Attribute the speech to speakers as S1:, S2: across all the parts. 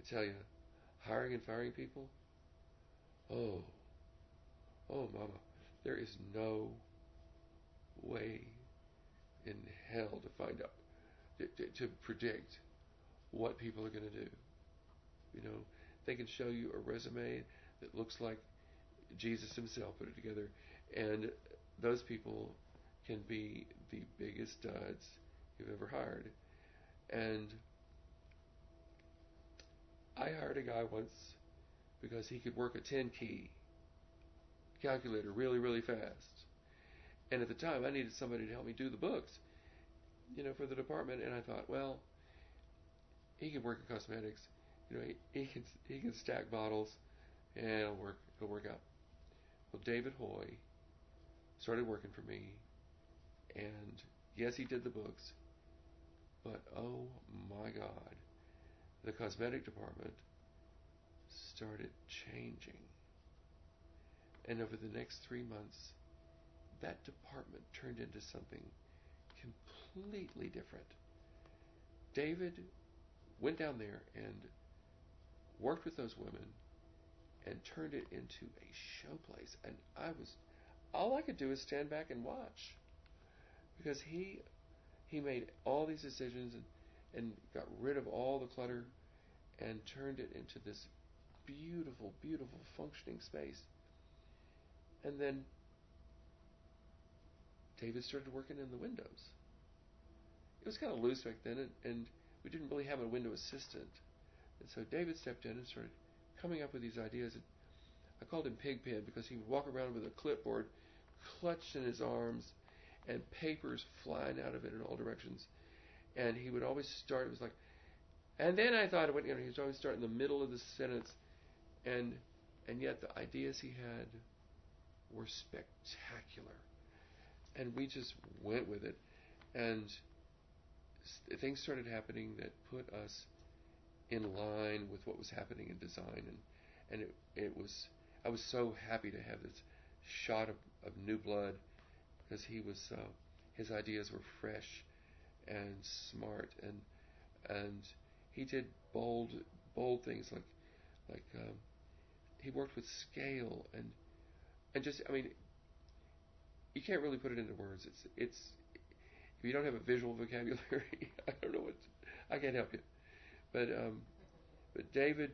S1: I tell you, hiring and firing people, oh, oh, mama, there is no way in hell to find out, to predict what people are going to do. You know, they can show you a resume that looks like Jesus himself put it together, and those people can be the biggest duds you've ever hired. And I hired a guy once because he could work a 10 key calculator really, really fast. And at the time, I needed somebody to help me do the books, for the department. And I thought, well, he can work in cosmetics. He can stack bottles, and it'll work out. Well, David Hoy started working for me, and yes, he did the books, but oh my God, the cosmetic department started changing. And over the next 3 months, that department turned into something completely different. David went down there and worked with those women and turned it into a show place. And all I could do is stand back and watch, because he made all these decisions and got rid of all the clutter and turned it into this beautiful, beautiful functioning space. And then David started working in the windows. It was kind of loose back then, and we didn't really have a window assistant. And so David stepped in and started coming up with these ideas. And I called him Pigpen because he would walk around with a clipboard clutched in his arms and papers flying out of it in all directions. And he would always start, it was like, and then I thought, he would always start in the middle of the sentence. And yet the ideas he had were spectacular. And we just went with it. And things started happening that put us in line with what was happening in design. And it was, I was so happy to have this shot of new blood, because his ideas were fresh and smart, and he did bold things like he worked with scale and just, you can't really put it into words. It's if you don't have a visual vocabulary, I don't know I can't help you. But David,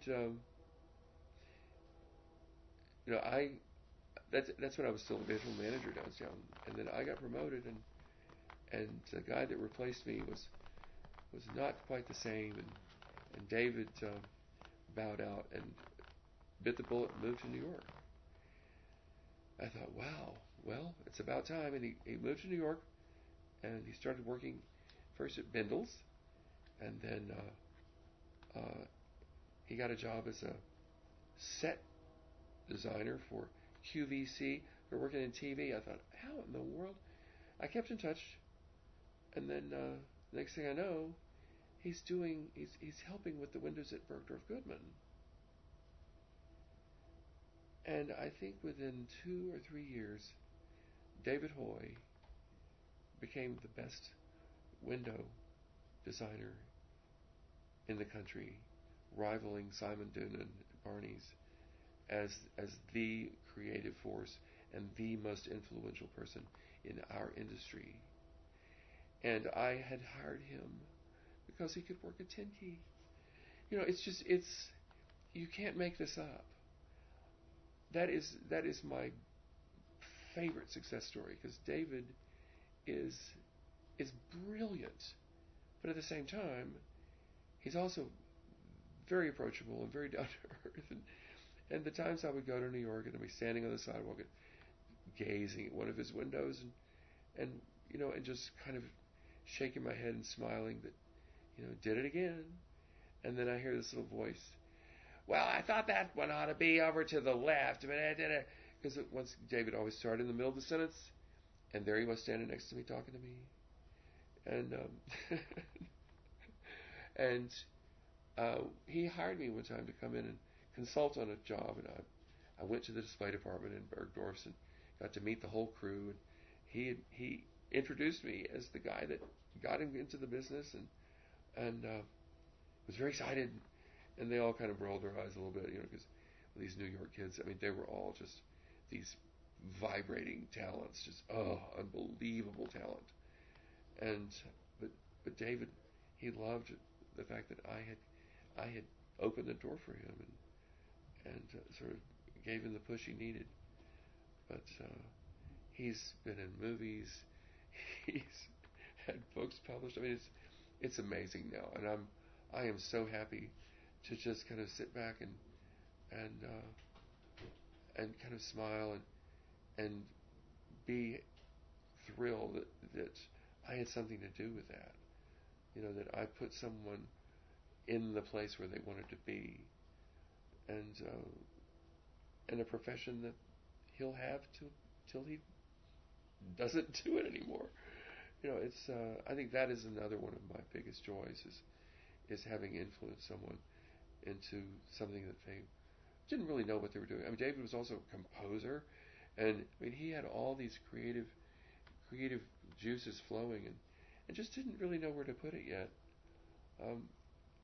S1: that's when I was still a visual manager downtown, and then I got promoted, and the guy that replaced me was not quite the same, and David bowed out and bit the bullet and moved to New York. I thought, wow, well, it's about time. And he moved to New York, and he started working first at Bindle's, and then he got a job as a set designer for QVC. They're working in TV. I thought, how in the world? I kept in touch, and then next thing I know, he's helping with the windows at Bergdorf Goodman. And I think within 2 or 3 years, David Hoy became the best window designer in the country, rivaling Simon Doonan at Barney's as the creative force and the most influential person in our industry. And I had hired him because he could work a 10 key. You can't make this up. That is my favorite success story, because David is brilliant, but at the same time, he's also very approachable and very down to earth. And the times I would go to New York and I'd be standing on the sidewalk and gazing at one of his windows and just kind of shaking my head and smiling that, did it again. And then I hear this little voice, well, I thought that one ought to be over to the left. Because once David always started in the middle of the sentence, and there he was standing next to me talking to me. And he hired me one time to come in and consult on a job, and I went to the display department in Bergdorf's and got to meet the whole crew, and he introduced me as the guy that got him into the business, and was very excited. And they all kind of rolled their eyes a little bit, because these New York kids, I mean, they were all just these vibrating talents, just unbelievable talent. And but but David, he loved the fact that I had opened the door for him and sort of gave him the push he needed. But he's been in movies, he's had books published. I mean, it's amazing now, and I am so happy to just kind of sit back and kind of smile and be thrilled that I had something to do with that. That I put someone in the place where they wanted to be, and a profession that he'll have till he doesn't do it anymore. It's I think that is another one of my biggest joys is having influenced someone into something that they didn't really know what they were doing. I mean, David was also a composer, and I mean he had all these creative juices flowing, and just didn't really know where to put it yet.